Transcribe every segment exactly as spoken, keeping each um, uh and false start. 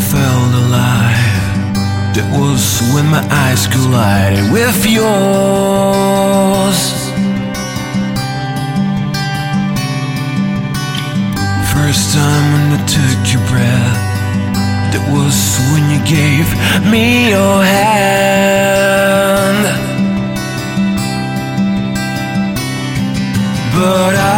felt alive. That was when my eyes collided with yours. First time when I took your breath, that was when you gave me your hand. But I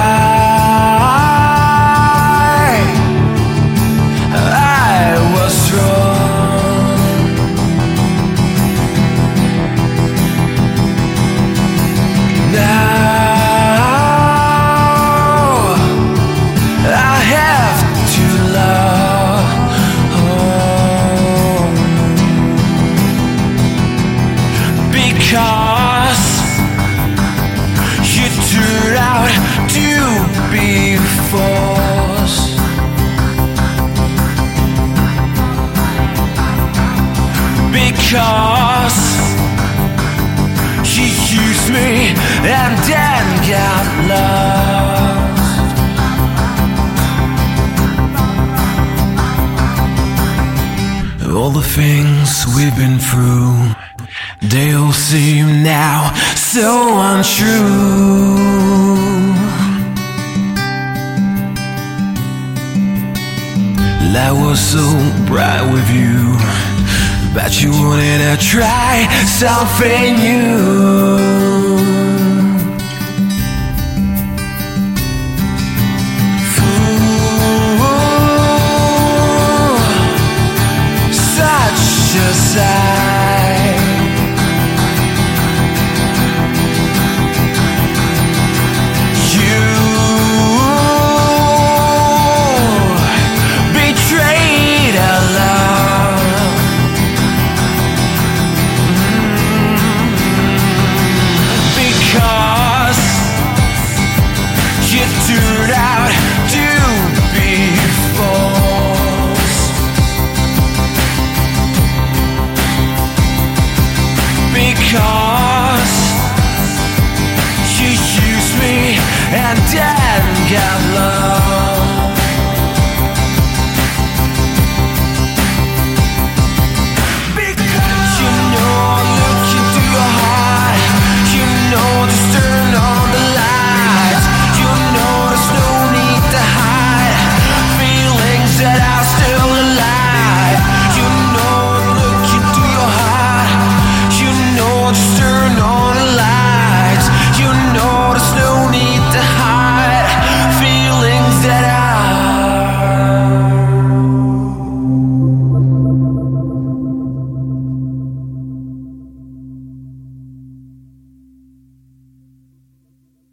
because you turned out to be false. Because you used me and then got lost. All the things we've been through, they all seem now so untrue. Life was so bright with you, but you wanted to try something new.